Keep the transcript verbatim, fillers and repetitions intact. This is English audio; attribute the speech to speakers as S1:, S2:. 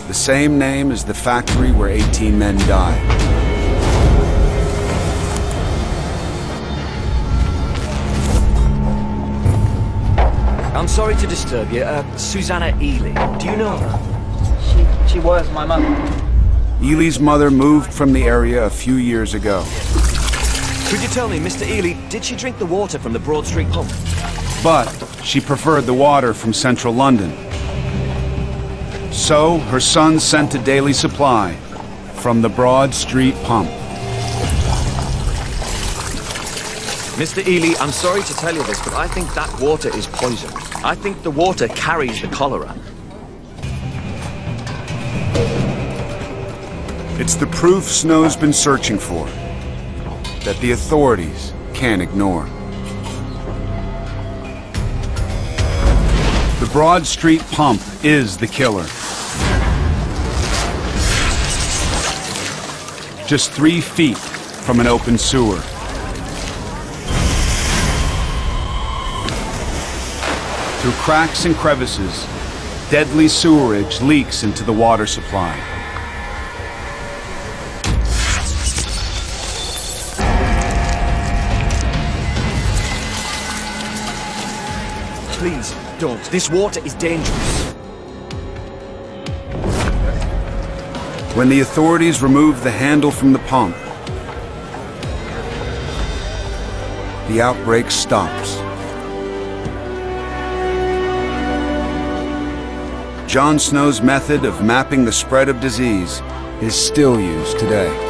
S1: the same name as the factory where eighteen men died.
S2: I'm sorry to disturb you. Uh, Susanna Ely. Do you know her?
S3: She, she was my mother.
S1: Ely's mother moved from the area a few years ago.
S2: Could you tell me, Mister Ely, did she drink the water from the Broad Street pump?
S1: But she preferred the water from central London. So her son sent a daily supply from the Broad Street pump.
S2: Mister Ely, I'm sorry to tell you this, but I think that water is poison. I think the water carries the cholera.
S1: It's the proof Snow's been searching for, that the authorities can't ignore. The Broad Street pump is the killer. Just three feet from an open sewer. Through cracks and crevices, deadly sewerage leaks into the water supply.
S2: Please, don't. This water is dangerous.
S1: When the authorities remove the handle from the pump, the outbreak stops. Jon Snow's method of mapping the spread of disease is still used today.